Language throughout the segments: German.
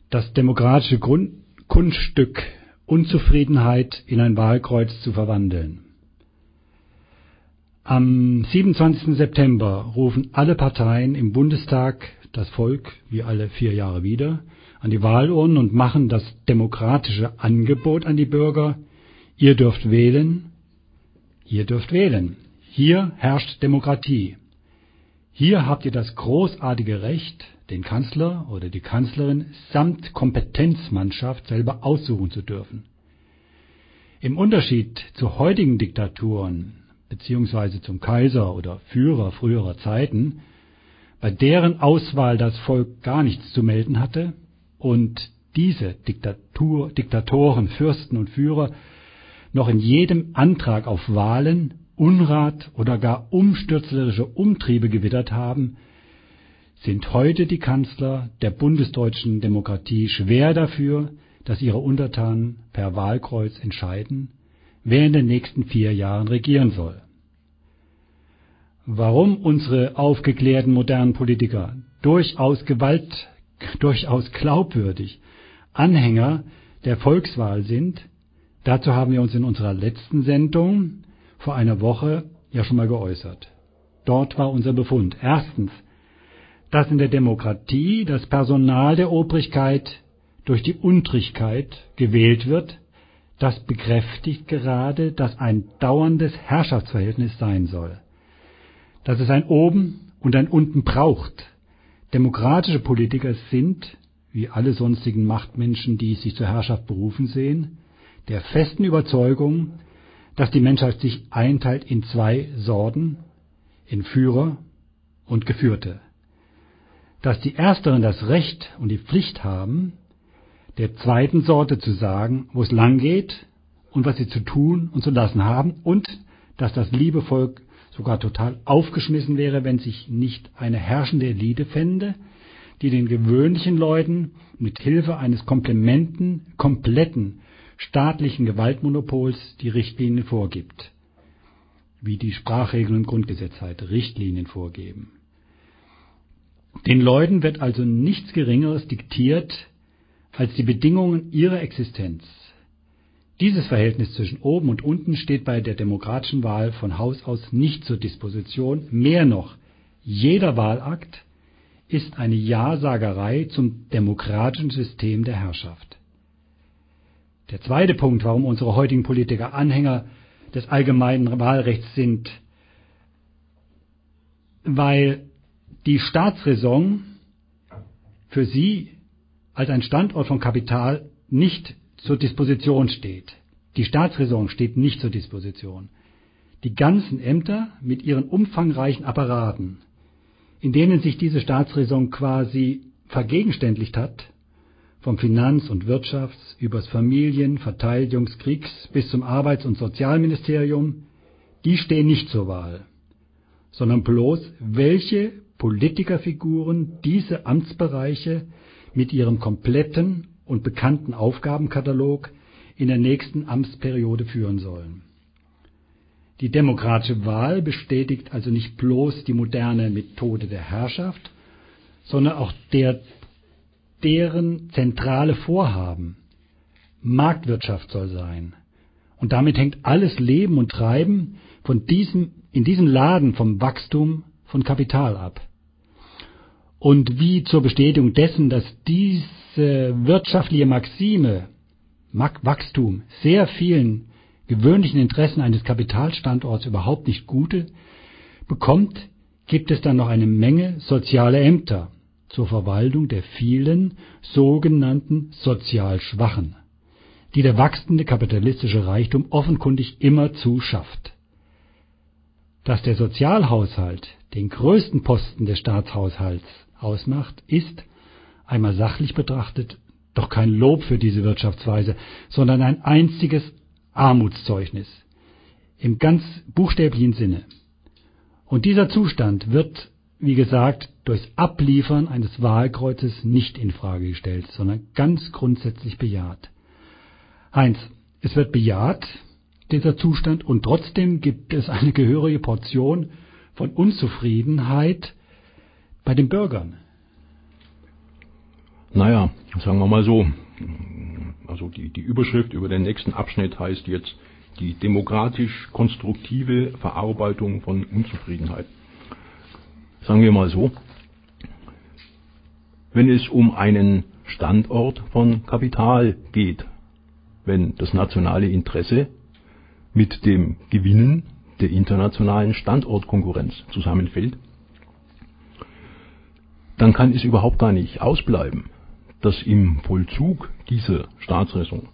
das demokratische Kunststück Unzufriedenheit in ein Wahlkreuz zu verwandeln. Am 27. September rufen alle Parteien im Bundestag das Volk, wie alle 4 Jahre wieder, an die Wahlurnen und machen das demokratische Angebot an die Bürger: Ihr dürft wählen, ihr dürft wählen. Hier herrscht Demokratie. Hier habt ihr das großartige Recht, den Kanzler oder die Kanzlerin samt Kompetenzmannschaft selber aussuchen zu dürfen. Im Unterschied zu heutigen Diktaturen beziehungsweise zum Kaiser oder Führer früherer Zeiten, bei deren Auswahl das Volk gar nichts zu melden hatte und diese Diktatoren, Fürsten und Führer noch in jedem Antrag auf Wahlen Unrat oder gar umstürzerische Umtriebe gewittert haben, sind heute die Kanzler der bundesdeutschen Demokratie schwer dafür, dass ihre Untertanen per Wahlkreuz entscheiden, wer in den nächsten 4 Jahren regieren soll. Warum unsere aufgeklärten modernen Politiker durchaus glaubwürdig Anhänger der Volkswahl sind, dazu haben wir uns in unserer letzten Sendung vor einer Woche ja schon mal geäußert. Dort war unser Befund: Erstens, dass in der Demokratie das Personal der Obrigkeit durch die Untrigkeit gewählt wird, das bekräftigt gerade, dass ein dauerndes Herrschaftsverhältnis sein soll. Dass es ein Oben und ein Unten braucht. Demokratische Politiker sind, wie alle sonstigen Machtmenschen, die sich zur Herrschaft berufen sehen, der festen Überzeugung, dass die Menschheit sich einteilt in 2 Sorten, in Führer und Geführte. Dass die Ersteren das Recht und die Pflicht haben, der zweiten Sorte zu sagen, wo es lang geht und was sie zu tun und zu lassen haben, und dass das liebe Volk sogar total aufgeschmissen wäre, wenn sich nicht eine herrschende Elite fände, die den gewöhnlichen Leuten mit Hilfe eines kompletten staatlichen Gewaltmonopols die Richtlinien vorgibt, wie die Sprachregeln im Grundgesetz halt Richtlinien vorgeben. Den Leuten wird also nichts Geringeres diktiert als die Bedingungen ihrer Existenz. Dieses Verhältnis zwischen oben und unten steht bei der demokratischen Wahl von Haus aus nicht zur Disposition. Mehr noch, jeder Wahlakt ist eine Ja-Sagerei zum demokratischen System der Herrschaft. Der zweite Punkt, warum unsere heutigen Politiker Anhänger des allgemeinen Wahlrechts sind: weil die Staatsräson für sie als ein Standort von Kapital nicht zur Disposition steht. Die Staatsräson steht nicht zur Disposition. Die ganzen Ämter mit ihren umfangreichen Apparaten, in denen sich diese Staatsräson quasi vergegenständlicht hat, vom Finanz- und Wirtschafts- übers Familien-, Verteidigungs-, Kriegs- bis zum Arbeits- und Sozialministerium, die stehen nicht zur Wahl, sondern bloß, welche Politikerfiguren diese Amtsbereiche mit ihrem kompletten und bekannten Aufgabenkatalog in der nächsten Amtsperiode führen sollen. Die demokratische Wahl bestätigt also nicht bloß die moderne Methode der Herrschaft, sondern auch deren zentrale Vorhaben. Marktwirtschaft soll sein. Und damit hängt alles Leben und Treiben in diesem Laden vom Wachstum von Kapital ab. Und wie zur Bestätigung dessen, dass diese wirtschaftliche Maxime, Wachstum, sehr vielen gewöhnlichen Interessen eines Kapitalstandorts überhaupt nicht Gute bekommt, gibt es dann noch eine Menge soziale Ämter zur Verwaltung der vielen sogenannten sozial Schwachen, die der wachsende kapitalistische Reichtum offenkundig immerzu schafft. Dass der Sozialhaushalt den größten Posten des Staatshaushalts ausmacht, ist, einmal sachlich betrachtet, doch kein Lob für diese Wirtschaftsweise, sondern ein einziges Armutszeugnis im ganz buchstäblichen Sinne. Und dieser Zustand wird, wie gesagt, durchs Abliefern eines Wahlkreuzes nicht in Frage gestellt, sondern ganz grundsätzlich bejaht. Heinz, es wird bejaht, dieser Zustand, und trotzdem gibt es eine gehörige Portion von Unzufriedenheit bei den Bürgern. Naja, sagen wir mal so. Also die Überschrift über den nächsten Abschnitt heißt jetzt die demokratisch-konstruktive Verarbeitung von Unzufriedenheit. Sagen wir mal so, wenn es um einen Standort von Kapital geht, wenn das nationale Interesse mit dem Gewinnen der internationalen Standortkonkurrenz zusammenfällt, dann kann es überhaupt gar nicht ausbleiben, dass im Vollzug dieser Staatsräson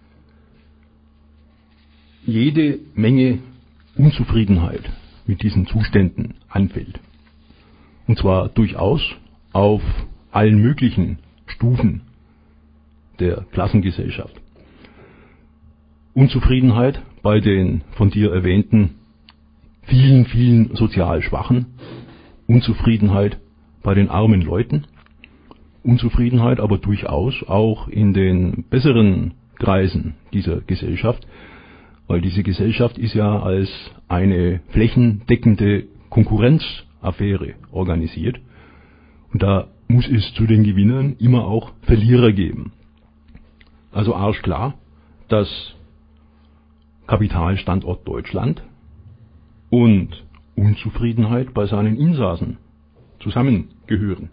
jede Menge Unzufriedenheit mit diesen Zuständen anfällt. Und zwar durchaus auf allen möglichen Stufen der Klassengesellschaft. Unzufriedenheit bei den von dir erwähnten vielen sozial Schwachen, Unzufriedenheit bei den armen Leuten, Unzufriedenheit aber durchaus auch in den besseren Kreisen dieser Gesellschaft, weil diese Gesellschaft ist ja als eine flächendeckende Konkurrenzaffäre organisiert und da muss es zu den Gewinnern immer auch Verlierer geben. Also arschklar, dass Kapitalstandort Deutschland und Unzufriedenheit bei seinen Insassen zusammengehören.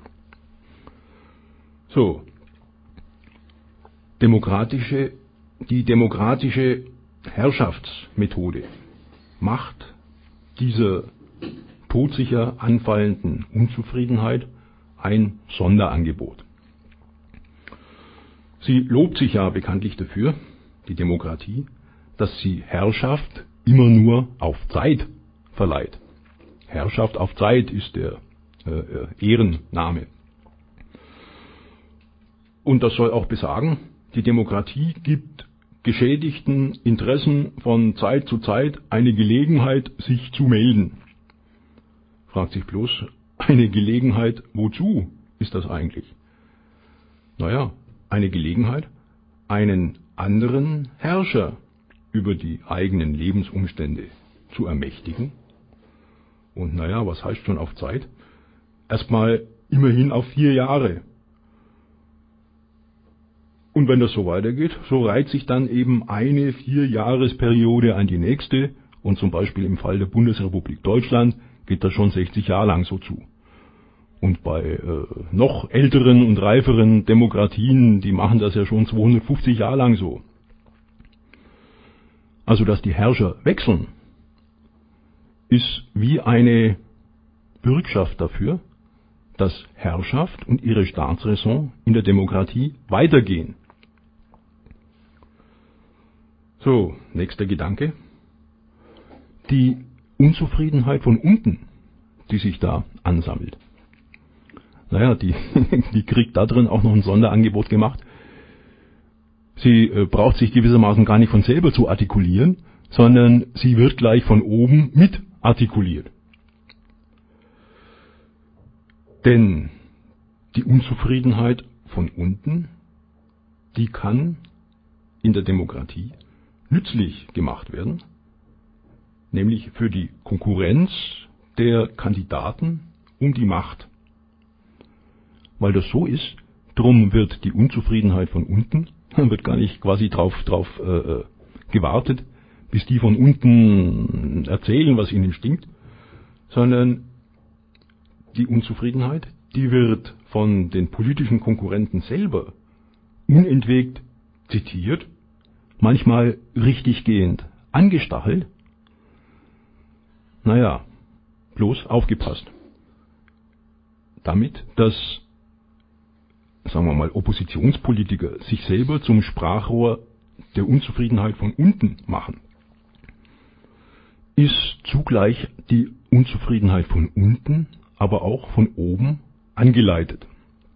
So, die demokratische Herrschaftsmethode macht dieser todsicher anfallenden Unzufriedenheit ein Sonderangebot. Sie lobt sich ja bekanntlich dafür, die Demokratie, dass sie Herrschaft immer nur auf Zeit verleiht. Herrschaft auf Zeit ist der Ehrenname. Und das soll auch besagen, die Demokratie gibt geschädigten Interessen von Zeit zu Zeit eine Gelegenheit, sich zu melden. Fragt sich bloß, eine Gelegenheit wozu ist das eigentlich? Naja, eine Gelegenheit, einen anderen Herrscher über die eigenen Lebensumstände zu ermächtigen. Und naja, was heißt schon auf Zeit? Erstmal immerhin auf 4 Jahre. Und wenn das so weitergeht, so reiht sich dann eben eine 4-Jahresperiode an die nächste und zum Beispiel im Fall der Bundesrepublik Deutschland geht das schon 60 Jahre lang so zu. Und bei noch älteren und reiferen Demokratien, die machen das ja schon 250 Jahre lang so. Also dass die Herrscher wechseln, ist wie eine Bürgschaft dafür, dass Herrschaft und ihre Staatsräson in der Demokratie weitergehen. So, nächster Gedanke. Die Unzufriedenheit von unten, die sich da ansammelt. Naja, die kriegt da drin auch noch ein Sonderangebot gemacht. Sie braucht sich gewissermaßen gar nicht von selber zu artikulieren, sondern sie wird gleich von oben mit artikuliert. Denn die Unzufriedenheit von unten, die kann in der Demokratie nützlich gemacht werden, nämlich für die Konkurrenz der Kandidaten um die Macht. Weil das so ist, drum wird die Unzufriedenheit von unten, wird gar nicht quasi drauf gewartet, bis die von unten erzählen, was ihnen stinkt, sondern die Unzufriedenheit, die wird von den politischen Konkurrenten selber unentwegt zitiert, manchmal richtiggehend angestachelt. Naja, bloß aufgepasst. Damit, dass, sagen wir mal, Oppositionspolitiker sich selber zum Sprachrohr der Unzufriedenheit von unten machen, ist zugleich die Unzufriedenheit von unten, aber auch von oben angeleitet.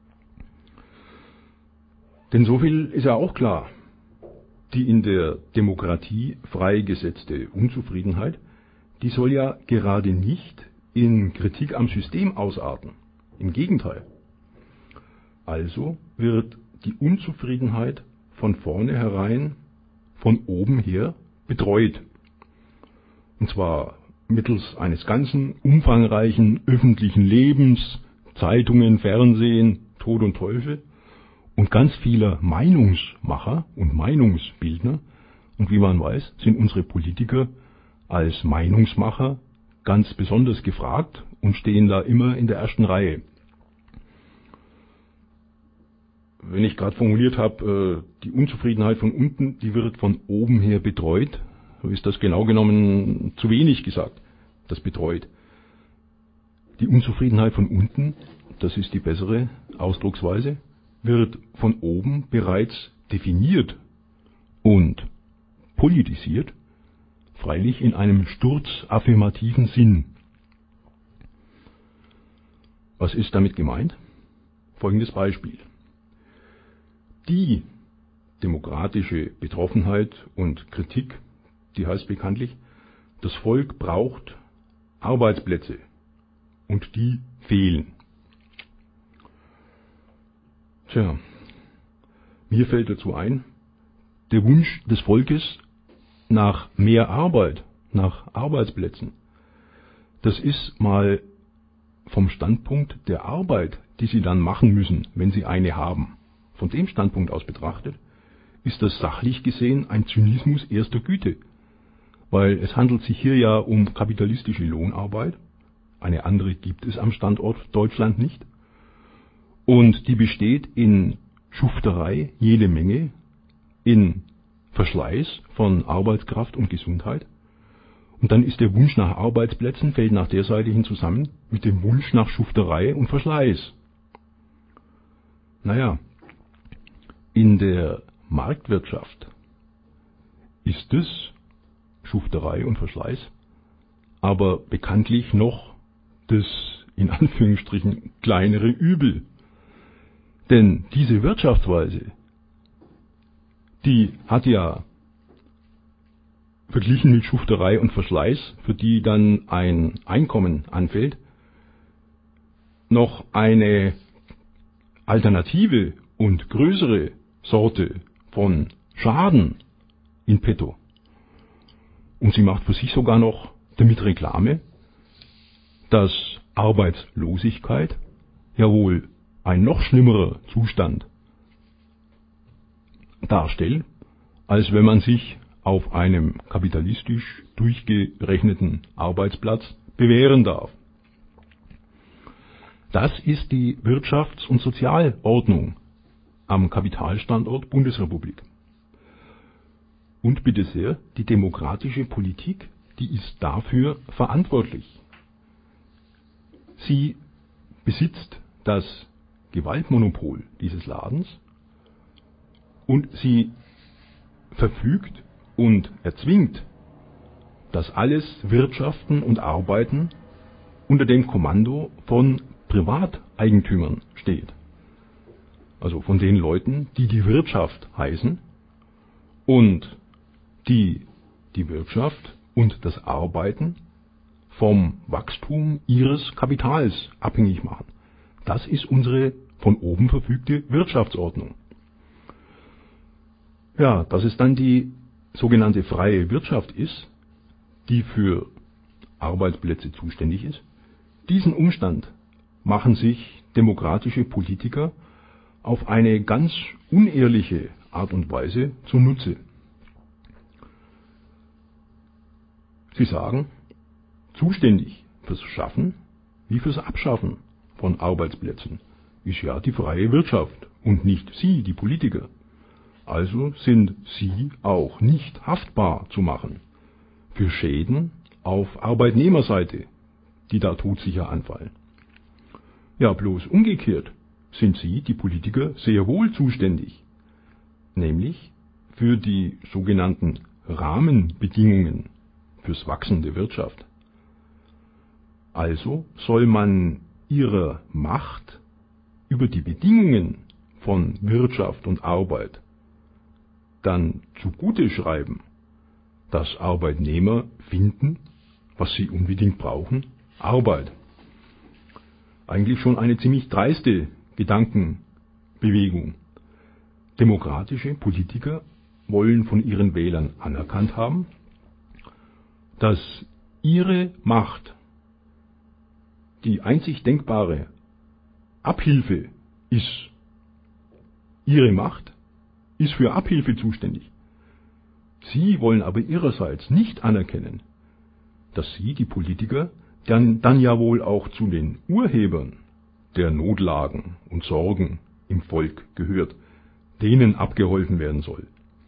Denn so viel ist ja auch klar, die in der Demokratie freigesetzte Unzufriedenheit, die soll ja gerade nicht in Kritik am System ausarten. Im Gegenteil. Also wird die Unzufriedenheit von vornherein, von oben her betreut. Und zwar mittels eines ganzen umfangreichen öffentlichen Lebens, Zeitungen, Fernsehen, Tod und Teufel und ganz vieler Meinungsmacher und Meinungsbildner. Und wie man weiß, sind unsere Politiker als Meinungsmacher ganz besonders gefragt und stehen da immer in der ersten Reihe. Wenn ich gerade formuliert habe, die Unzufriedenheit von unten, die wird von oben her betreut, so ist das genau genommen zu wenig gesagt, das betreut. Die Unzufriedenheit von unten, das ist die bessere Ausdrucksweise, wird von oben bereits definiert und politisiert, freilich in einem sturzaffirmativen Sinn. Was ist damit gemeint? Folgendes Beispiel. Die demokratische Betroffenheit und Kritik, die heißt bekanntlich, das Volk braucht Arbeitsplätze und die fehlen. Tja, mir fällt dazu ein, der Wunsch des Volkes nach mehr Arbeit, nach Arbeitsplätzen, das ist mal vom Standpunkt der Arbeit, die sie dann machen müssen, wenn sie eine haben. Von dem Standpunkt aus betrachtet, ist das sachlich gesehen ein Zynismus erster Güte, weil es handelt sich hier ja um kapitalistische Lohnarbeit, eine andere gibt es am Standort Deutschland nicht, und die besteht in Schufterei jede Menge, in Verschleiß von Arbeitskraft und Gesundheit, und dann ist der Wunsch nach Arbeitsplätzen, fällt nach der Seite hin zusammen mit dem Wunsch nach Schufterei und Verschleiß. Naja, in der Marktwirtschaft ist es Schufterei und Verschleiß, aber bekanntlich noch das in Anführungsstrichen kleinere Übel. Denn diese Wirtschaftsweise, die hat ja verglichen mit Schufterei und Verschleiß, für die dann ein Einkommen anfällt, noch eine alternative und größere Sorte von Schaden in petto. Und sie macht für sich sogar noch damit Reklame, dass Arbeitslosigkeit ja wohl ein noch schlimmerer Zustand darstellt, als wenn man sich auf einem kapitalistisch durchgerechneten Arbeitsplatz bewähren darf. Das ist die Wirtschafts- und Sozialordnung am Kapitalstandort Bundesrepublik. Und bitte sehr, die demokratische Politik, die ist dafür verantwortlich. Sie besitzt das Gewaltmonopol dieses Ladens und sie verfügt und erzwingt, dass alles Wirtschaften und Arbeiten unter dem Kommando von Privateigentümern steht. Also von den Leuten, die die Wirtschaft heißen und die die Wirtschaft und das Arbeiten vom Wachstum ihres Kapitals abhängig machen. Das ist unsere von oben verfügte Wirtschaftsordnung. Ja, dass es dann die sogenannte freie Wirtschaft ist, die für Arbeitsplätze zuständig ist, diesen Umstand machen sich demokratische Politiker auf eine ganz unehrliche Art und Weise zunutze. Sie sagen, zuständig fürs Schaffen wie fürs Abschaffen von Arbeitsplätzen ist ja die freie Wirtschaft und nicht Sie, die Politiker. Also sind Sie auch nicht haftbar zu machen für Schäden auf Arbeitnehmerseite, die da todsicher anfallen. Ja, bloß umgekehrt sind Sie, die Politiker, sehr wohl zuständig, nämlich für die sogenannten Rahmenbedingungen fürs Wachsen der Wirtschaft. Also soll man Ihrer Macht über die Bedingungen von Wirtschaft und Arbeit dann zugute schreiben, dass Arbeitnehmer finden, was sie unbedingt brauchen, Arbeit. Eigentlich schon eine ziemlich dreiste Gedankenbewegung. Demokratische Politiker wollen von ihren Wählern anerkannt haben, dass ihre Macht die einzig denkbare Abhilfe ist ihre Macht ist für Abhilfe zuständig. Sie wollen aber ihrerseits nicht anerkennen, dass sie, die Politiker, dann ja wohl auch zu den Urhebern der Notlagen und Sorgen im Volk gehört, denen abgeholfen werden soll.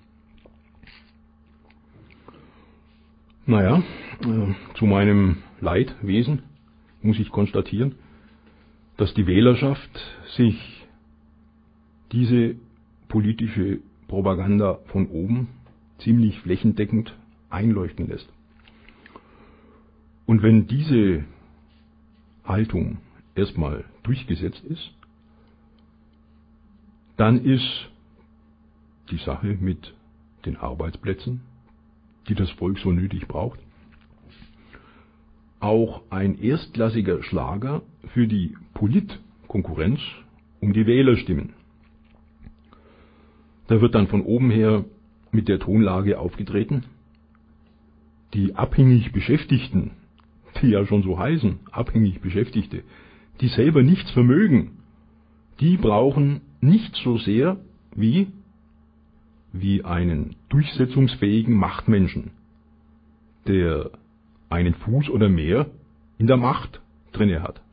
Naja, zu meinem Leidwesen muss ich konstatieren, dass die Wählerschaft sich diese politische Propaganda von oben ziemlich flächendeckend einleuchten lässt. Und wenn diese Haltung erstmal durchgesetzt ist, dann ist die Sache mit den Arbeitsplätzen, die das Volk so nötig braucht, auch ein erstklassiger Schlager für die Politkonkurrenz um die Wählerstimmen. Da wird dann von oben her mit der Tonlage aufgetreten: Die abhängig Beschäftigten, die ja schon so heißen, abhängig Beschäftigte, die selber nichts vermögen, die brauchen nicht so sehr wie einen durchsetzungsfähigen Machtmenschen, der einen Fuß oder mehr in der Macht drinne hat.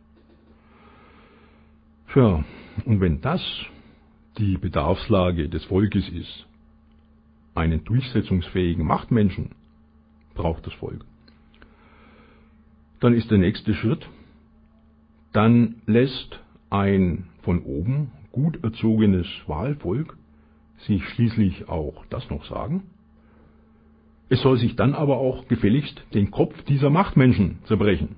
Tja, und wenn das die Bedarfslage des Volkes ist, einen durchsetzungsfähigen Machtmenschen braucht das Volk, dann ist der nächste Schritt, dann lässt ein von oben gut erzogenes Wahlvolk sich schließlich auch das noch sagen. Es soll sich dann aber auch gefälligst den Kopf dieser Machtmenschen zerbrechen.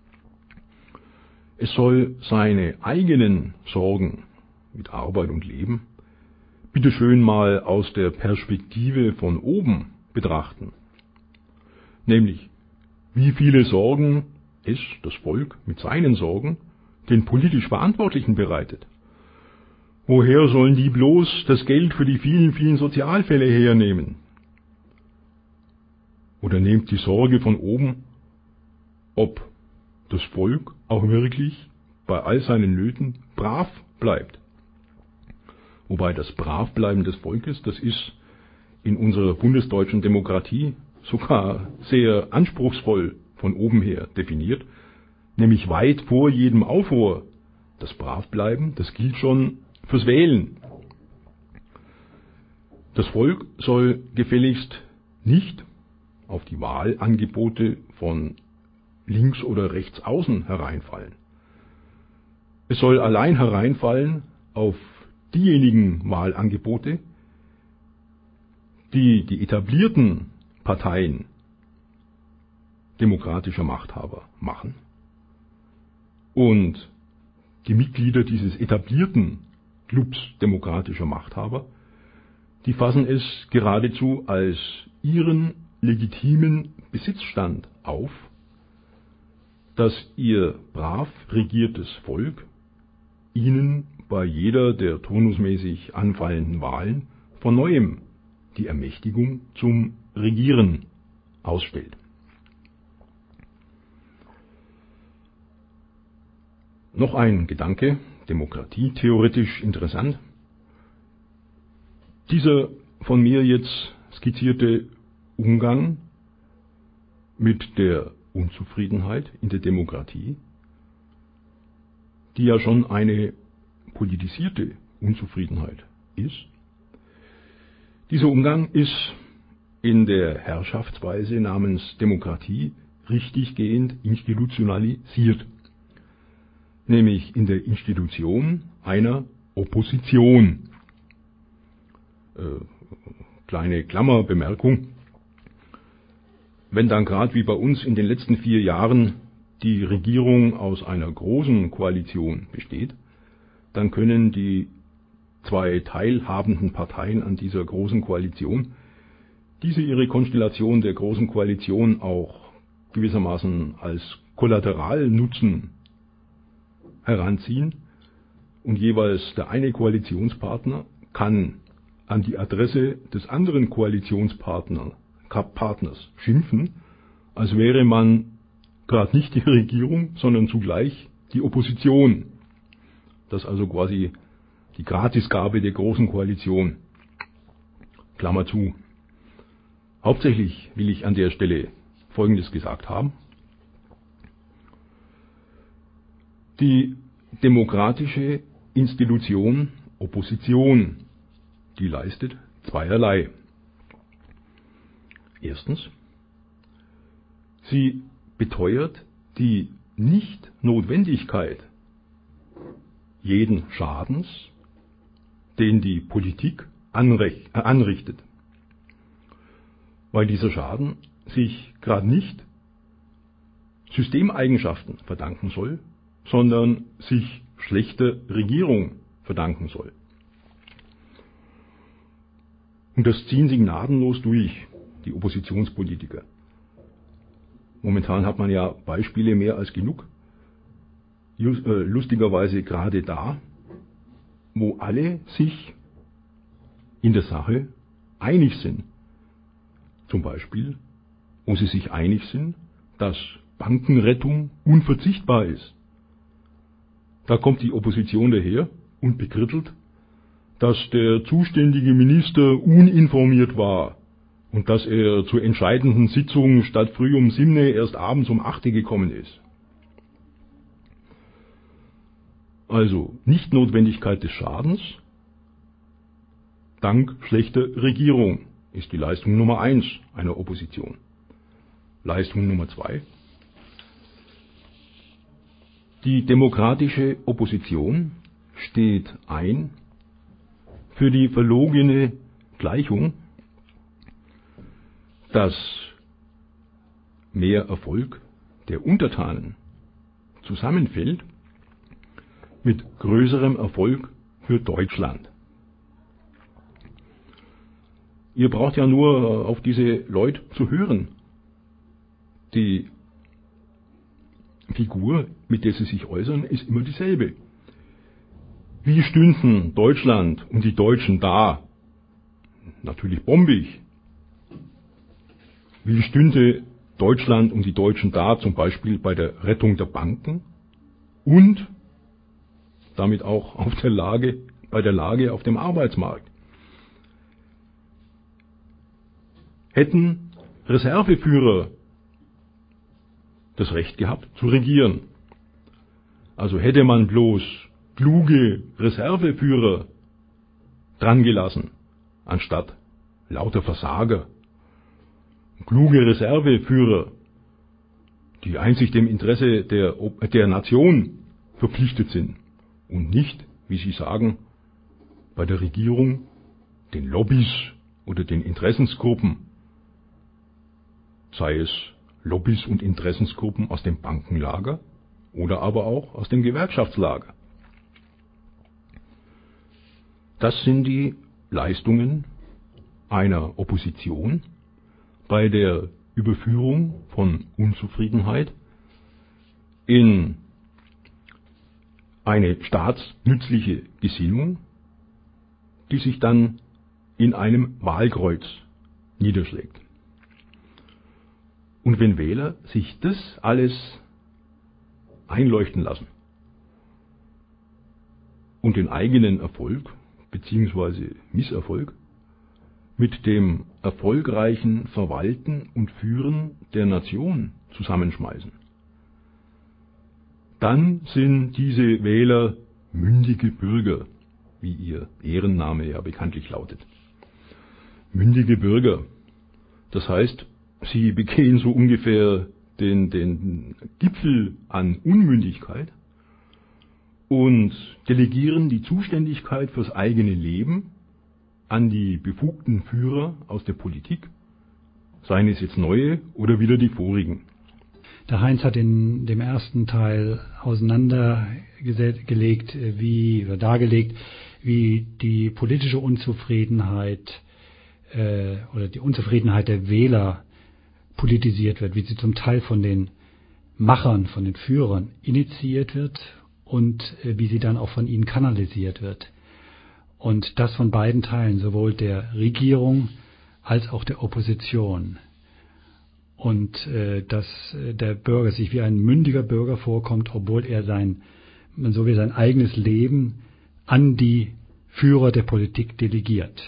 Es soll seine eigenen Sorgen mit Arbeit und Leben bitteschön mal aus der Perspektive von oben betrachten. Nämlich, wie viele Sorgen es das Volk mit seinen Sorgen den politisch Verantwortlichen bereitet. Woher sollen die bloß das Geld für die vielen, vielen Sozialfälle hernehmen? Oder nehmt die Sorge von oben, ob das Volk auch wirklich bei all seinen Nöten brav bleibt. Wobei das Bravbleiben des Volkes, das ist in unserer bundesdeutschen Demokratie sogar sehr anspruchsvoll von oben her definiert, nämlich weit vor jedem Aufruhr. Das Bravbleiben, das gilt schon fürs Wählen. Das Volk soll gefälligst nicht auf die Wahlangebote von links oder rechts außen hereinfallen. Es soll allein hereinfallen auf diejenigen Wahlangebote, die die etablierten Parteien demokratischer Machthaber machen. Und die Mitglieder dieses etablierten Clubs demokratischer Machthaber, die fassen es geradezu als ihren legitimen Besitzstand auf, dass ihr brav regiertes Volk ihnen bei jeder der turnusmäßig anfallenden Wahlen von neuem die Ermächtigung zum Regieren ausstellt. Noch ein Gedanke, demokratietheoretisch interessant. Dieser von mir jetzt skizzierte Umgang mit der Unzufriedenheit in der Demokratie, die ja schon eine politisierte Unzufriedenheit ist. Dieser Umgang ist in der Herrschaftsweise namens Demokratie richtiggehend institutionalisiert, nämlich in der Institution einer Opposition. Kleine Klammerbemerkung: Wenn dann gerade wie bei uns in den letzten 4 Jahren die Regierung aus einer großen Koalition besteht, dann können die 2 teilhabenden Parteien an dieser großen Koalition ihre Konstellation der großen Koalition auch gewissermaßen als Kollateralnutzen heranziehen, und jeweils der eine Koalitionspartner kann an die Adresse des anderen Koalitionspartners schimpfen, als wäre man gerade nicht die Regierung, sondern zugleich die Opposition. Dass also quasi die Gratisgabe der Großen Koalition. Klammer zu. Hauptsächlich will ich an der Stelle Folgendes gesagt haben. Die demokratische Institution Opposition, die leistet zweierlei. Erstens, sie beteuert die Nichtnotwendigkeit jeden Schadens, den die Politik anrichtet, weil dieser Schaden sich gerade nicht Systemeigenschaften verdanken soll, sondern sich schlechter Regierung verdanken soll. Und das ziehen sie gnadenlos durch, die Oppositionspolitiker. Momentan hat man ja Beispiele mehr als genug. Lustigerweise gerade da, wo alle sich in der Sache einig sind. Zum Beispiel, wo sie sich einig sind, dass Bankenrettung unverzichtbar ist. Da kommt die Opposition daher und bekrittelt, dass der zuständige Minister uninformiert war und dass er zur entscheidenden Sitzung statt früh um 7 erst abends um 8 gekommen ist. Also Nichtnotwendigkeit des Schadens dank schlechter Regierung ist die Leistung Nummer 1 einer Opposition. Leistung Nummer 2. Die demokratische Opposition steht ein für die verlogene Gleichung, dass mehr Erfolg der Untertanen zusammenfällt mit größerem Erfolg für Deutschland. Ihr braucht ja nur auf diese Leute zu hören. Die Figur, mit der sie sich äußern, ist immer dieselbe. Wie stünden Deutschland und die Deutschen da? Natürlich bombig. Wie stünde Deutschland und die Deutschen da, zum Beispiel bei der Rettung der Banken und damit auch bei der Lage auf dem Arbeitsmarkt? Hätten Reserveführer das Recht gehabt, zu regieren? Also hätte man bloß kluge Reserveführer drangelassen, anstatt lauter Versager. Kluge Reserveführer, die einzig dem Interesse der Nation verpflichtet sind und nicht, wie sie sagen, bei der Regierung den Lobbys oder den Interessensgruppen, sei es Lobbys und Interessensgruppen aus dem Bankenlager oder aber auch aus dem Gewerkschaftslager. Das sind die Leistungen einer Opposition bei der Überführung von Unzufriedenheit in eine staatsnützliche Gesinnung, die sich dann in einem Wahlkreuz niederschlägt. Und wenn Wähler sich das alles einleuchten lassen und den eigenen Erfolg bzw. Misserfolg mit dem erfolgreichen Verwalten und Führen der Nation zusammenschmeißen, dann sind diese Wähler mündige Bürger, wie ihr Ehrenname ja bekanntlich lautet. Mündige Bürger, das heißt, sie begehen so ungefähr den Gipfel an Unmündigkeit und delegieren die Zuständigkeit fürs eigene Leben an die befugten Führer aus der Politik, seien es jetzt neue oder wieder die vorigen. Der Heinz hat in dem ersten Teil dargelegt, wie die politische Unzufriedenheit oder die Unzufriedenheit der Wähler politisiert wird, wie sie zum Teil von den Machern, von den Führern initiiert wird und wie sie dann auch von ihnen kanalisiert wird. Und das von beiden Teilen, sowohl der Regierung als auch der Opposition. Und dass der Bürger sich wie ein mündiger Bürger vorkommt, obwohl er sein eigenes Leben an die Führer der Politik delegiert.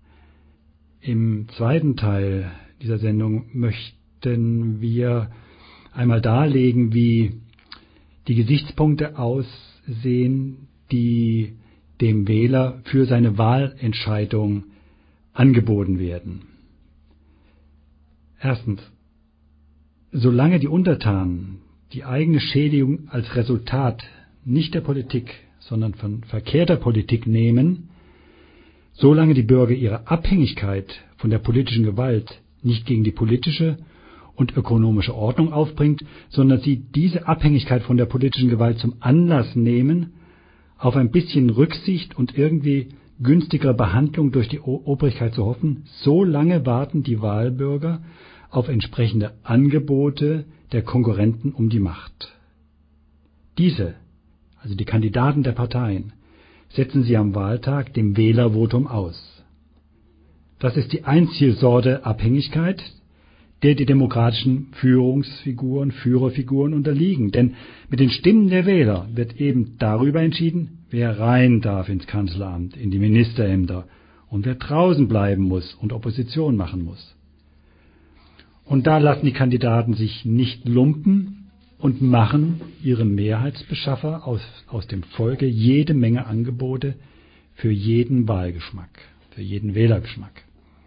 Im zweiten Teil dieser Sendung möchten wir einmal darlegen, wie die Gesichtspunkte aussehen, die dem Wähler für seine Wahlentscheidung angeboten werden. Erstens, solange die Untertanen die eigene Schädigung als Resultat nicht der Politik, sondern von verkehrter Politik nehmen, solange die Bürger ihre Abhängigkeit von der politischen Gewalt nicht gegen die politische und ökonomische Ordnung aufbringt, sondern sie diese Abhängigkeit von der politischen Gewalt zum Anlass nehmen, auf ein bisschen Rücksicht und irgendwie günstigere Behandlung durch die Obrigkeit zu hoffen, so lange warten die Wahlbürger auf entsprechende Angebote der Konkurrenten um die Macht. Diese, also die Kandidaten der Parteien, setzen sie am Wahltag dem Wählervotum aus. Das ist die einzige Sorte Abhängigkeit, der die demokratischen Führerfiguren unterliegen. Denn mit den Stimmen der Wähler wird eben darüber entschieden, wer rein darf ins Kanzleramt, in die Ministerämter und wer draußen bleiben muss und Opposition machen muss. Und da lassen die Kandidaten sich nicht lumpen und machen ihrem Mehrheitsbeschaffer aus dem Volke jede Menge Angebote für jeden Wahlgeschmack, für jeden Wählergeschmack.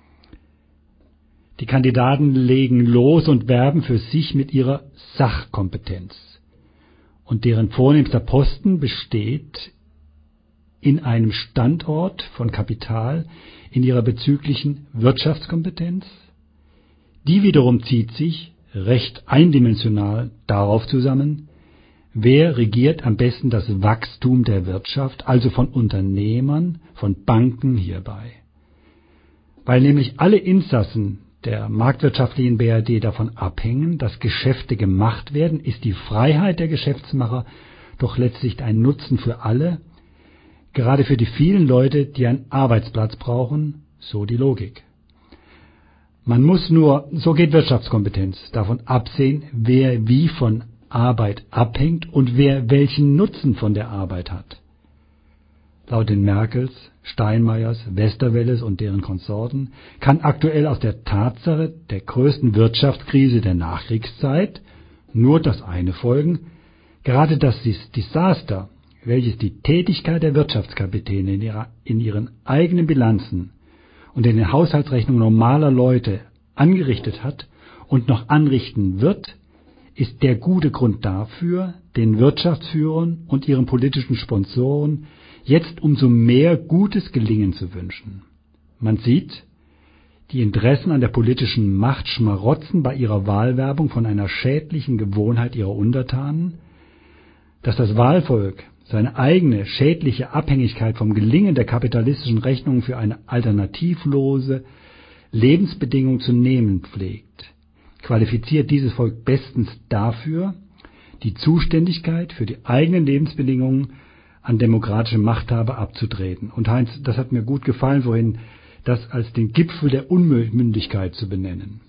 Die Kandidaten legen los und werben für sich mit ihrer Sachkompetenz. Und deren vornehmster Posten besteht in einem Standort von Kapital in ihrer bezüglichen Wirtschaftskompetenz. Die wiederum zieht sich recht eindimensional darauf zusammen, wer regiert am besten das Wachstum der Wirtschaft, also von Unternehmern, von Banken hierbei. Weil nämlich alle Insassen der marktwirtschaftlichen BRD davon abhängen, dass Geschäfte gemacht werden, ist die Freiheit der Geschäftsmacher doch letztlich ein Nutzen für alle, gerade für die vielen Leute, die einen Arbeitsplatz brauchen, so die Logik. Man muss nur, so geht Wirtschaftskompetenz, davon absehen, wer wie von Arbeit abhängt und wer welchen Nutzen von der Arbeit hat. Laut den Merkels, Steinmeiers, Westerwelles und deren Konsorten kann aktuell aus der Tatsache der größten Wirtschaftskrise der Nachkriegszeit nur das eine folgen: gerade das Desaster, welches die Tätigkeit der Wirtschaftskapitäne in ihren eigenen Bilanzen und in den Haushaltsrechnungen normaler Leute angerichtet hat und noch anrichten wird, ist der gute Grund dafür, den Wirtschaftsführern und ihren politischen Sponsoren jetzt umso mehr gutes Gelingen zu wünschen. Man sieht, die Interessen an der politischen Macht schmarotzen bei ihrer Wahlwerbung von einer schädlichen Gewohnheit ihrer Untertanen, dass das Wahlvolk seine eigene schädliche Abhängigkeit vom Gelingen der kapitalistischen Rechnungen für eine alternativlose Lebensbedingung zu nehmen pflegt, qualifiziert dieses Volk bestens dafür, die Zuständigkeit für die eigenen Lebensbedingungen an demokratische Machthaber abzutreten. Und Heinz, das hat mir gut gefallen, vorhin das als den Gipfel der Unmündigkeit zu benennen.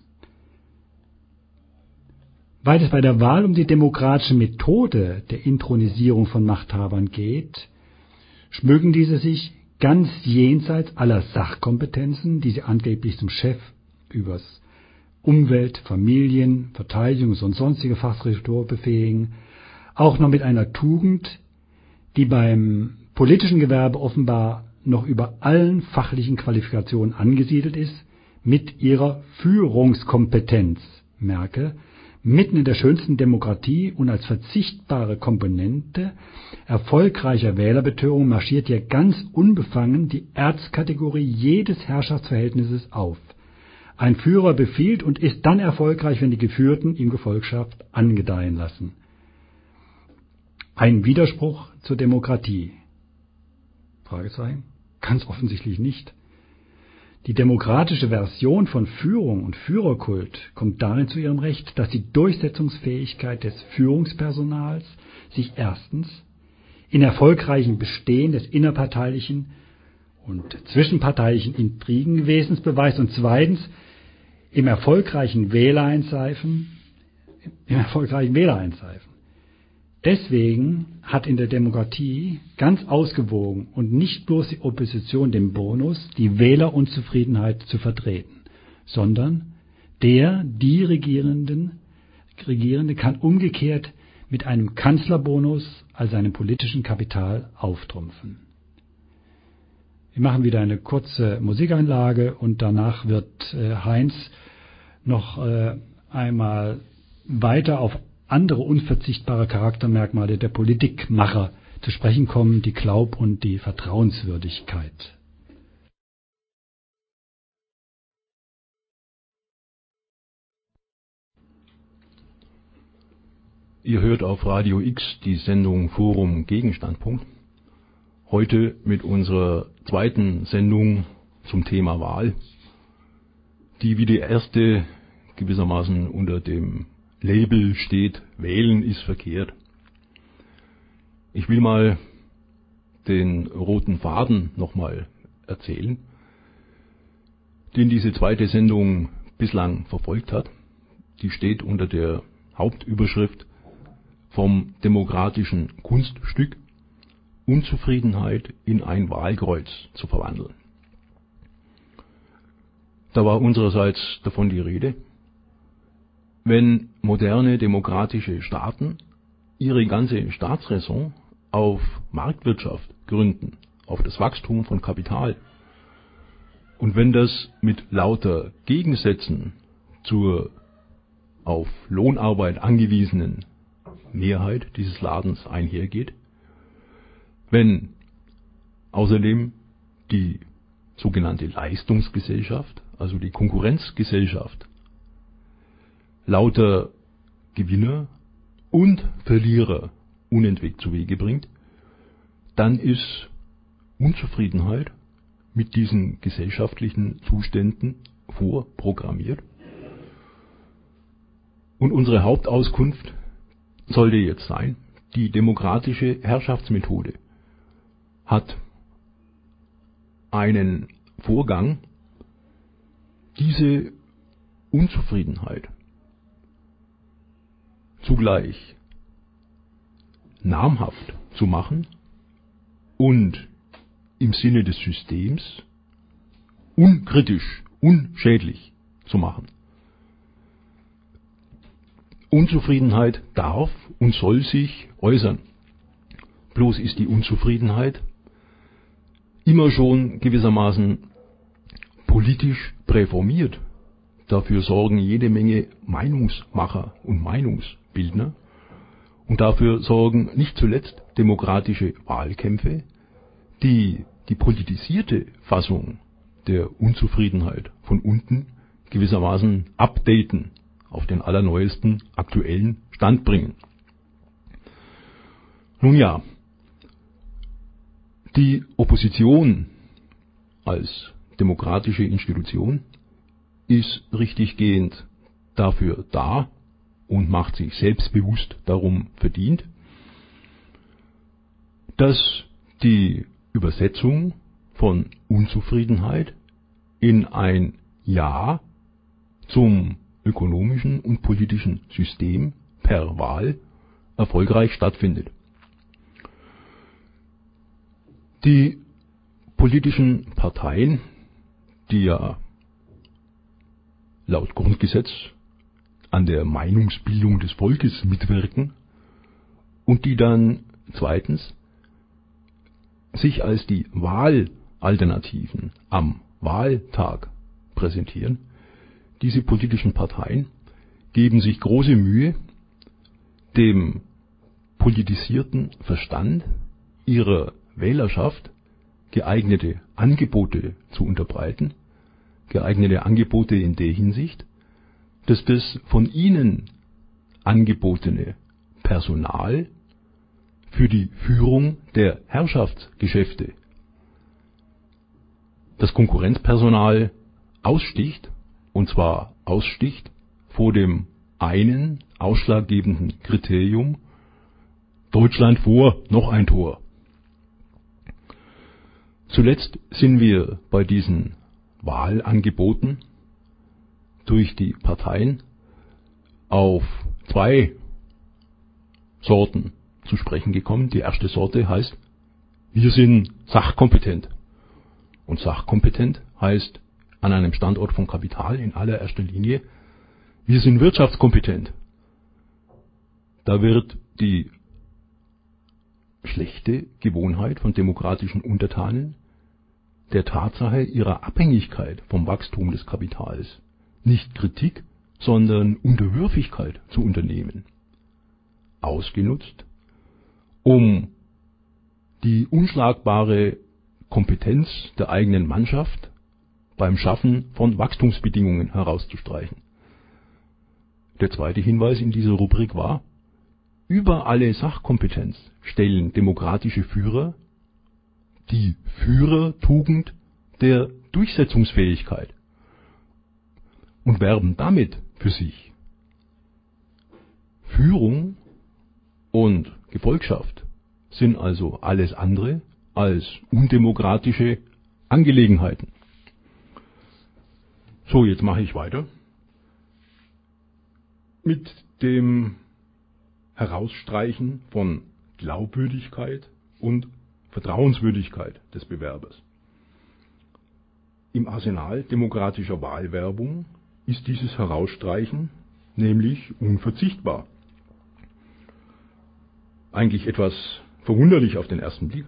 Weil es bei der Wahl um die demokratische Methode der Inthronisierung von Machthabern geht, schmücken diese sich ganz jenseits aller Sachkompetenzen, die sie angeblich zum Chef übers Umwelt-, Familien-, Verteidigungs- und sonstige Fachressort befähigen, auch noch mit einer Tugend, die beim politischen Gewerbe offenbar noch über allen fachlichen Qualifikationen angesiedelt ist, mit ihrer Führungskompetenz, merke, mitten in der schönsten Demokratie und als verzichtbare Komponente erfolgreicher Wählerbetörung marschiert hier ganz unbefangen die Erzkategorie jedes Herrschaftsverhältnisses auf. Ein Führer befiehlt und ist dann erfolgreich, wenn die Geführten ihm Gefolgschaft angedeihen lassen. Ein Widerspruch zur Demokratie? Fragezeichen? Ganz offensichtlich nicht. Die demokratische Version von Führung und Führerkult kommt darin zu ihrem Recht, dass die Durchsetzungsfähigkeit des Führungspersonals sich erstens in erfolgreichem Bestehen des innerparteilichen und zwischenparteilichen Intrigenwesens beweist und zweitens im erfolgreichen Wählereinseifen. Deswegen hat in der Demokratie ganz ausgewogen und nicht bloß die Opposition den Bonus, die Wählerunzufriedenheit zu vertreten, sondern die Regierende kann umgekehrt mit einem Kanzlerbonus als seinem politischen Kapital auftrumpfen. Wir machen wieder eine kurze Musikeinlage und danach wird Heinz noch einmal weiter auf andere unverzichtbare Charaktermerkmale der Politikmacher zu sprechen kommen, die Glaub- und die Vertrauenswürdigkeit. Ihr hört auf Radio X die Sendung Forum Gegenstandpunkt. Heute mit unserer zweiten Sendung zum Thema Wahl, die wie die erste gewissermaßen unter dem Label steht, wählen ist verkehrt. Ich will mal den roten Faden nochmal erzählen, den diese zweite Sendung bislang verfolgt hat. Die steht unter der Hauptüberschrift vom demokratischen Kunststück Unzufriedenheit in ein Wahlkreuz zu verwandeln. Da war unsererseits davon die Rede, wenn moderne demokratische Staaten ihre ganze Staatsräson auf Marktwirtschaft gründen, auf das Wachstum von Kapital, und wenn das mit lauter Gegensätzen zur auf Lohnarbeit angewiesenen Mehrheit dieses Ladens einhergeht, wenn außerdem die sogenannte Leistungsgesellschaft, also die Konkurrenzgesellschaft, lauter Gewinner und Verlierer unentwegt zu Wege bringt, dann ist Unzufriedenheit mit diesen gesellschaftlichen Zuständen vorprogrammiert. Und unsere Hauptauskunft sollte jetzt sein, die demokratische Herrschaftsmethode hat einen Vorgang, diese Unzufriedenheit zugleich namhaft zu machen und im Sinne des Systems unkritisch, unschädlich zu machen. Unzufriedenheit darf und soll sich äußern. Bloß ist die Unzufriedenheit immer schon gewissermaßen politisch präformiert. Dafür sorgen jede Menge Meinungsmacher und Meinungsbildner. Und dafür sorgen nicht zuletzt demokratische Wahlkämpfe, die die politisierte Fassung der Unzufriedenheit von unten gewissermaßen updaten, auf den allerneuesten aktuellen Stand bringen. Nun ja, die Opposition als demokratische Institution ist richtiggehend dafür da und macht sich selbstbewusst darum verdient, dass die Übersetzung von Unzufriedenheit in ein Ja zum ökonomischen und politischen System per Wahl erfolgreich stattfindet. Die politischen Parteien, die ja laut Grundgesetz an der Meinungsbildung des Volkes mitwirken und die dann zweitens sich als die Wahlalternativen am Wahltag präsentieren, diese politischen Parteien geben sich große Mühe, dem politisierten Verstand ihrer Wählerschaft geeignete Angebote zu unterbreiten, geeignete Angebote in der Hinsicht, dass das von ihnen angebotene Personal für die Führung der Herrschaftsgeschäfte das Konkurrenzpersonal aussticht, und zwar aussticht vor dem einen ausschlaggebenden Kriterium: Deutschland vor, noch ein Tor. Zuletzt sind wir bei diesen Wahlangeboten durch die Parteien auf zwei Sorten zu sprechen gekommen. Die erste Sorte heißt, wir sind sachkompetent. Und sachkompetent heißt an einem Standort von Kapital in allererster Linie, wir sind wirtschaftskompetent. Da wird die schlechte Gewohnheit von demokratischen Untertanen der Tatsache ihrer Abhängigkeit vom Wachstum des Kapitals nicht Kritik, sondern Unterwürfigkeit zu unternehmen, ausgenutzt, um die unschlagbare Kompetenz der eigenen Mannschaft beim Schaffen von Wachstumsbedingungen herauszustreichen. Der zweite Hinweis in dieser Rubrik war, über alle Sachkompetenz stellen demokratische Führer die Führertugend der Durchsetzungsfähigkeit und werben damit für sich. Führung und Gefolgschaft sind also alles andere als undemokratische Angelegenheiten. So, jetzt mache ich weiter mit dem Herausstreichen von Glaubwürdigkeit und Vertrauenswürdigkeit des Bewerbers. Im Arsenal demokratischer Wahlwerbung ist dieses Herausstreichen nämlich unverzichtbar. Eigentlich etwas verwunderlich auf den ersten Blick.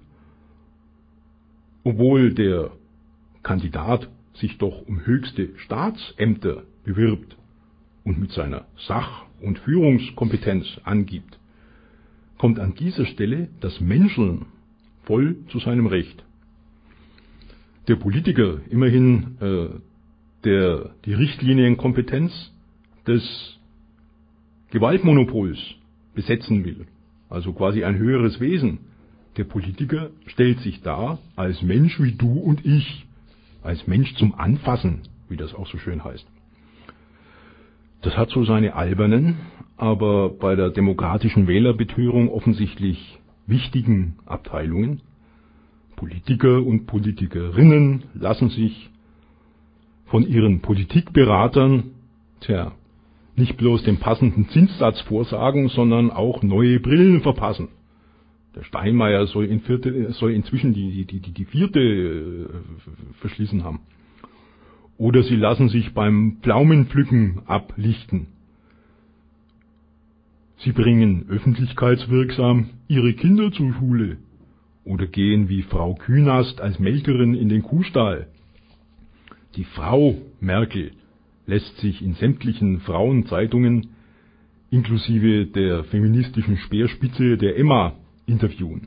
Obwohl der Kandidat sich doch um höchste Staatsämter bewirbt und mit seiner Sach- und Führungskompetenz angibt, kommt an dieser Stelle das Menscheln voll zu seinem Recht. Der Politiker, immerhin der die Richtlinienkompetenz des Gewaltmonopols besetzen will, also quasi ein höheres Wesen. Der Politiker stellt sich dar als Mensch wie du und ich, als Mensch zum Anfassen, wie das auch so schön heißt. Das hat so seine albernen, aber bei der demokratischen Wählerbetörung offensichtlich wichtigen Abteilungen. Politiker und Politikerinnen lassen sich von ihren Politikberatern, nicht bloß den passenden Zinssatz vorsagen, sondern auch neue Brillen verpassen. Der Steinmeier soll inzwischen die vierte verschlissen haben. Oder sie lassen sich beim Pflaumenpflücken ablichten. Sie bringen öffentlichkeitswirksam ihre Kinder zur Schule oder gehen wie Frau Künast als Melkerin in den Kuhstall. Die Frau Merkel lässt sich in sämtlichen Frauenzeitungen inklusive der feministischen Speerspitze der Emma interviewen.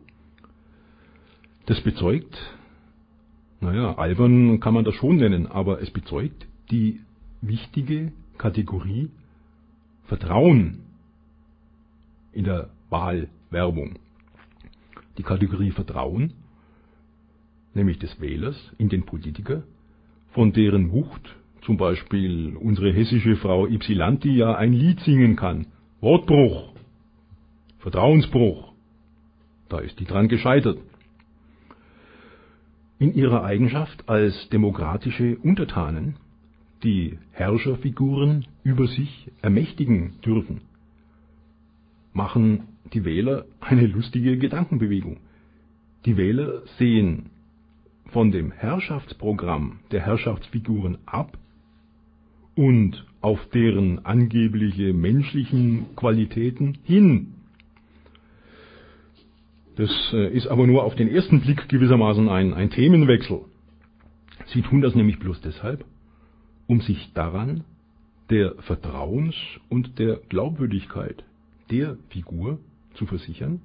Das bezeugt, albern kann man das schon nennen, aber es bezeugt die wichtige Kategorie Vertrauen in der Wahlwerbung. Die Kategorie Vertrauen, nämlich des Wählers in den Politiker, von deren Wucht zum Beispiel unsere hessische Frau Ypsilanti ja ein Lied singen kann. Wortbruch, Vertrauensbruch, da ist die dran gescheitert. In ihrer Eigenschaft als demokratische Untertanen, die Herrscherfiguren über sich ermächtigen dürfen, machen die Wähler eine lustige Gedankenbewegung. Die Wähler sehen von dem Herrschaftsprogramm der Herrschaftsfiguren ab und auf deren angebliche menschlichen Qualitäten hin. Das ist aber nur auf den ersten Blick gewissermaßen ein Themenwechsel. Sie tun das nämlich bloß deshalb, um sich daran der Vertrauens- und der Glaubwürdigkeit der Figur zu versichern,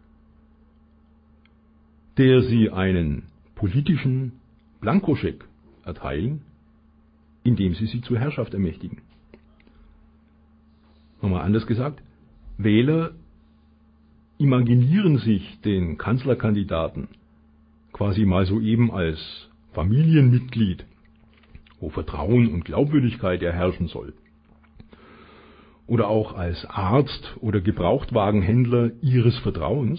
der sie einen politischen Blankoscheck erteilen, indem sie zur Herrschaft ermächtigen. Nochmal anders gesagt, Wähler imaginieren sich den Kanzlerkandidaten quasi mal soeben als Familienmitglied, wo Vertrauen und Glaubwürdigkeit herrschen soll. Oder auch als Arzt oder Gebrauchtwagenhändler ihres Vertrauens.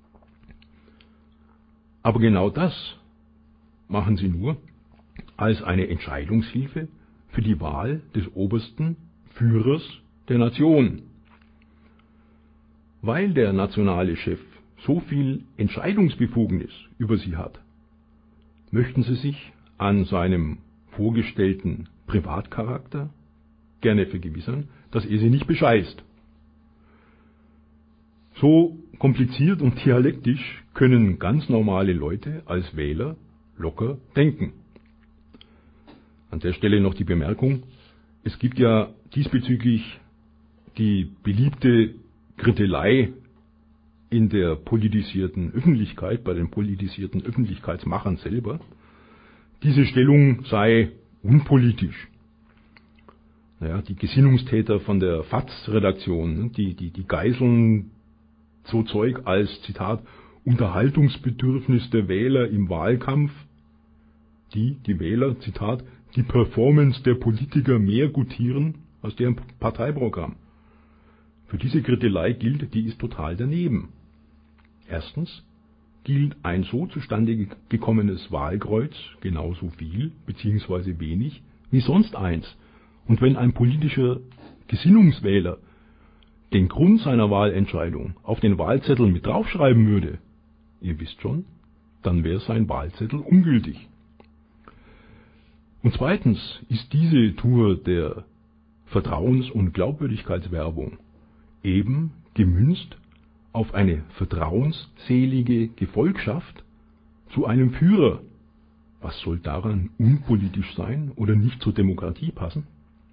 Aber genau das machen sie nur als eine Entscheidungshilfe für die Wahl des obersten Führers der Nation. weil der nationale Chef so viel Entscheidungsbefugnis über sie hat, möchten sie sich an seinem vorgestellten Privatcharakter gerne vergewissern, dass er sie nicht bescheißt. So kompliziert und dialektisch können ganz normale Leute als Wähler locker denken. An der Stelle noch die Bemerkung, es gibt ja diesbezüglich die beliebte Krittelei in der politisierten Öffentlichkeit, bei den politisierten Öffentlichkeitsmachern selber. Diese Stellung sei unpolitisch. Naja, die Gesinnungstäter von der FAZ-Redaktion, die geißeln so Zeug als, Zitat, Unterhaltungsbedürfnis der Wähler im Wahlkampf, die Wähler, Zitat, die Performance der Politiker mehr gutieren als deren Parteiprogramm. Für diese Krittelei gilt, die ist total daneben. Erstens gilt ein so zustande gekommenes Wahlkreuz genauso viel bzw. wenig wie sonst eins. Und wenn ein politischer Gesinnungswähler den Grund seiner Wahlentscheidung auf den Wahlzettel mit draufschreiben würde, ihr wisst schon, dann wäre sein Wahlzettel ungültig. Und zweitens ist diese Tour der Vertrauens- und Glaubwürdigkeitswerbung eben gemünzt auf eine vertrauensselige Gefolgschaft zu einem Führer. Was soll daran unpolitisch sein oder nicht zur Demokratie passen?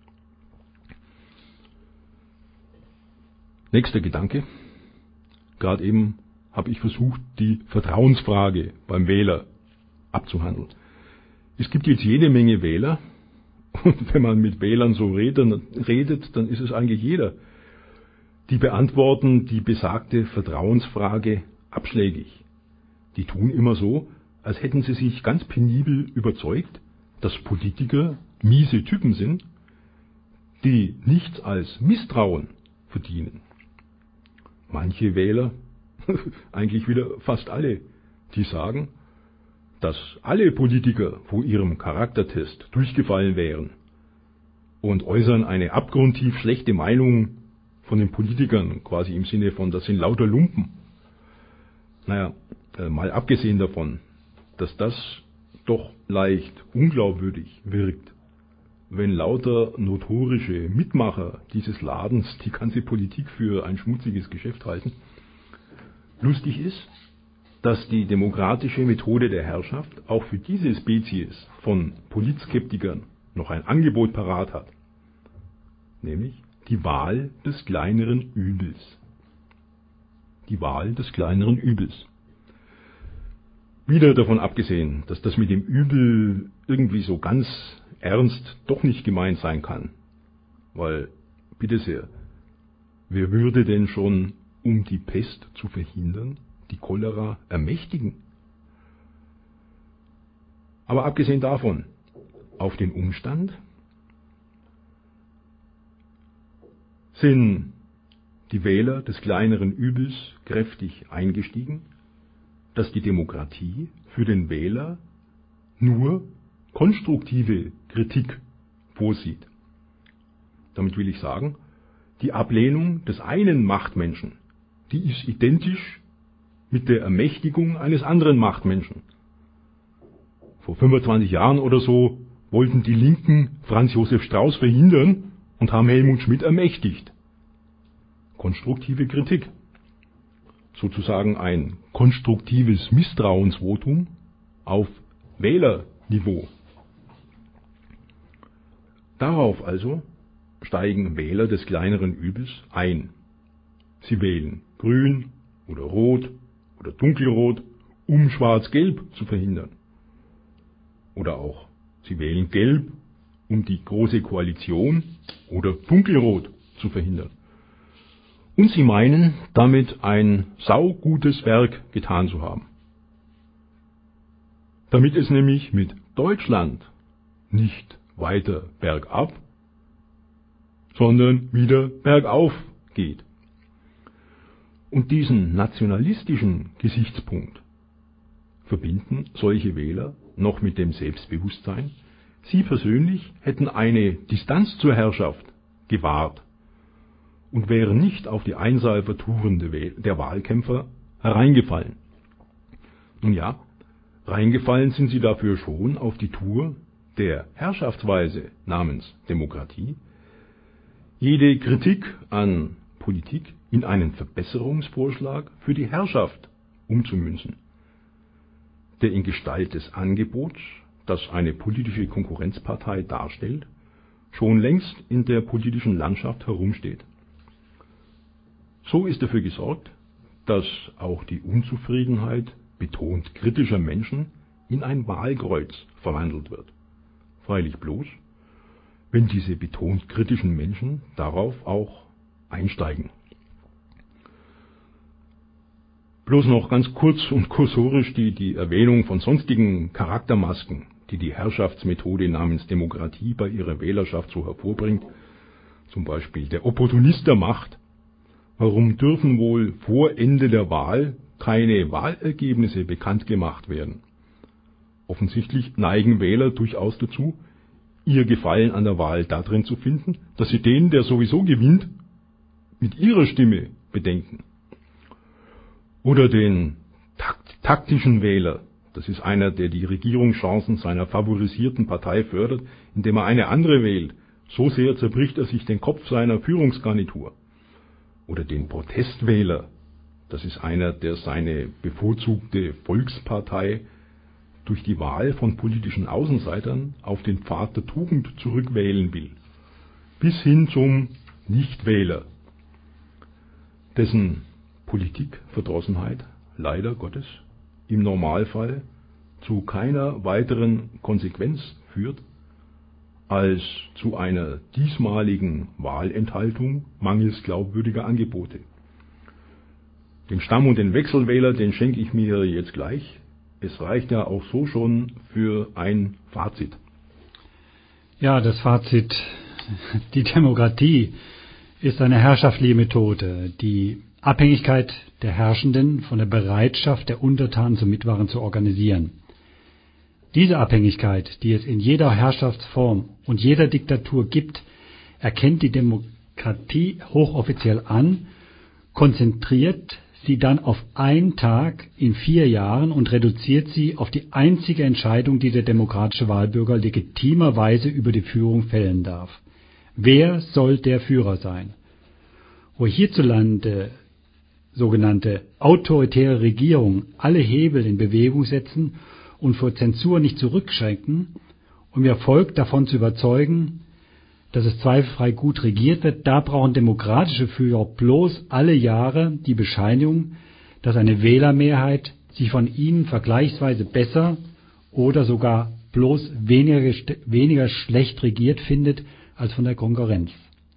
Nächster Gedanke. Gerade eben habe ich versucht, die Vertrauensfrage beim Wähler abzuhandeln. Es gibt jetzt jede Menge Wähler, und wenn man mit Wählern so redet, dann ist es eigentlich jeder. Die beantworten die besagte Vertrauensfrage abschlägig. Die tun immer so, als hätten sie sich ganz penibel überzeugt, dass Politiker miese Typen sind, die nichts als Misstrauen verdienen. Manche Wähler, eigentlich wieder fast alle, die sagen, dass alle Politiker vor ihrem Charaktertest durchgefallen wären und äußern eine abgrundtief schlechte Meinung von den Politikern, quasi im Sinne von, das sind lauter Lumpen. Naja, mal abgesehen davon, dass das doch leicht unglaubwürdig wirkt, wenn lauter notorische Mitmacher dieses Ladens die ganze Politik für ein schmutziges Geschäft halten. Lustig ist, dass die demokratische Methode der Herrschaft auch für diese Spezies von Politskeptikern noch ein Angebot parat hat, nämlich die Wahl des kleineren Übels. Die Wahl des kleineren Übels. Wieder davon abgesehen, dass das mit dem Übel irgendwie so ganz ernst doch nicht gemeint sein kann. Weil, bitte sehr, wer würde denn schon, um die Pest zu verhindern, die Cholera ermächtigen? Aber abgesehen davon, auf den Umstand sind die Wähler des kleineren Übels kräftig eingestiegen, dass die Demokratie für den Wähler nur konstruktive Kritik vorsieht. Damit will ich sagen, die Ablehnung des einen Machtmenschen, die ist identisch mit der Ermächtigung eines anderen Machtmenschen. Vor 25 Jahren oder so wollten die Linken Franz Josef Strauß verhindern und haben Helmut Schmidt ermächtigt. Konstruktive Kritik. Sozusagen ein konstruktives Misstrauensvotum auf Wählerniveau. Darauf also steigen Wähler des kleineren Übels ein. Sie wählen grün oder rot oder dunkelrot, um schwarz-gelb zu verhindern. Oder auch, sie wählen gelb, um die große Koalition oder dunkelrot zu verhindern. Und sie meinen, damit ein saugutes Werk getan zu haben. Damit es nämlich mit Deutschland nicht weiter bergab, sondern wieder bergauf geht. Und diesen nationalistischen Gesichtspunkt verbinden solche Wähler noch mit dem Selbstbewusstsein, sie persönlich hätten eine Distanz zur Herrschaft gewahrt und wären nicht auf die Einsalvertouren der Wahlkämpfer hereingefallen. Nun ja, reingefallen sind sie dafür schon auf die Tour der Herrschaftsweise namens Demokratie, jede Kritik an Politik in einen Verbesserungsvorschlag für die Herrschaft umzumünzen, der in Gestalt des Angebots, das eine politische Konkurrenzpartei darstellt, schon längst in der politischen Landschaft herumsteht. So ist dafür gesorgt, dass auch die Unzufriedenheit betont kritischer Menschen in ein Wahlkreuz verwandelt wird. Freilich bloß, wenn diese betont kritischen Menschen darauf auch einsteigen. Bloß noch ganz kurz und kursorisch die Erwähnung von sonstigen Charaktermasken, die die Herrschaftsmethode namens Demokratie bei ihrer Wählerschaft so hervorbringt, zum Beispiel der Opportunist der Macht. Warum dürfen wohl vor Ende der Wahl keine Wahlergebnisse bekannt gemacht werden? Offensichtlich neigen Wähler durchaus dazu, ihr Gefallen an der Wahl darin zu finden, dass sie den, der sowieso gewinnt, mit ihrer Stimme bedenken. Oder den taktischen Wähler, das ist einer, der die Regierungschancen seiner favorisierten Partei fördert, indem er eine andere wählt. So sehr zerbricht er sich den Kopf seiner Führungsgarnitur. Oder den Protestwähler, das ist einer, der seine bevorzugte Volkspartei durch die Wahl von politischen Außenseitern auf den Pfad der Tugend zurückwählen will. Bis hin zum Nichtwähler, dessen Politikverdrossenheit leider Gottes im Normalfall zu keiner weiteren Konsequenz führt, als zu einer diesmaligen Wahlenthaltung mangels glaubwürdiger Angebote. Den Stamm- und den Wechselwähler, den schenke ich mir jetzt gleich. Es reicht ja auch so schon für ein Fazit. Ja, das Fazit: Die Demokratie ist eine herrschaftliche Methode, die Abhängigkeit der Herrschenden von der Bereitschaft der Untertanen zum Mitwachen zu organisieren. Diese Abhängigkeit, die es in jeder Herrschaftsform und jeder Diktatur gibt, erkennt die Demokratie hochoffiziell an, konzentriert sie dann auf einen Tag in 4 Jahren und reduziert sie auf die einzige Entscheidung, die der demokratische Wahlbürger legitimerweise über die Führung fällen darf. Wer soll der Führer sein? Wo hierzulande sogenannte autoritäre Regierungen alle Hebel in Bewegung setzen und vor Zensur nicht zurückschrecken, um ihr Volk davon zu überzeugen, dass es zweifelfrei gut regiert wird, da brauchen demokratische Führer bloß alle Jahre die Bescheinigung, dass eine Wählermehrheit sich von ihnen vergleichsweise besser oder sogar bloß weniger schlecht regiert findet als von der Konkurrenz.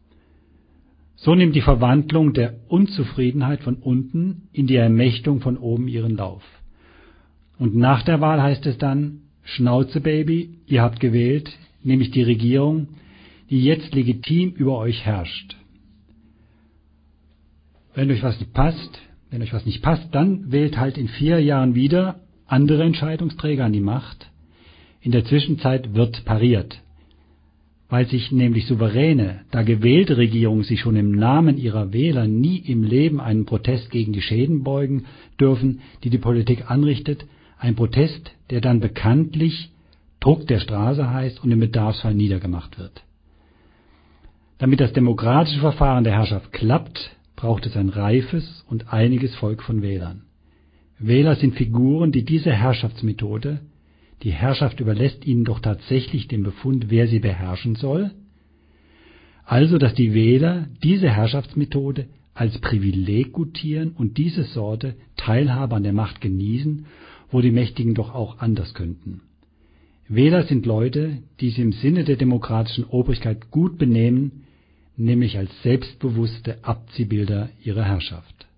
So nimmt die Verwandlung der Unzufriedenheit von unten in die Ermächtigung von oben ihren Lauf. Und nach der Wahl heißt es dann: Schnauze, Baby, ihr habt gewählt, nämlich die Regierung, die jetzt legitim über euch herrscht. Wenn euch was nicht passt, dann wählt halt in 4 Jahren wieder andere Entscheidungsträger an die Macht. In der Zwischenzeit wird pariert. Weil sich nämlich souveräne, da gewählte Regierungen sich schon im Namen ihrer Wähler nie im Leben einen Protest gegen die Schäden beugen dürfen, die die Politik anrichtet, ein Protest, der dann bekanntlich Druck der Straße heißt und im Bedarfsfall niedergemacht wird. Damit das demokratische Verfahren der Herrschaft klappt, braucht es ein reifes und einiges Volk von Wählern. Wähler sind Figuren, die diese Herrschaftsmethode, die Herrschaft überlässt ihnen doch tatsächlich den Befund, wer sie beherrschen soll, also dass die Wähler diese Herrschaftsmethode als Privileg gutieren und diese Sorte Teilhabe an der Macht genießen, wo die Mächtigen doch auch anders könnten. Wähler sind Leute, die sich im Sinne der demokratischen Obrigkeit gut benehmen, nämlich als selbstbewusste Abziehbilder ihrer Herrschaft.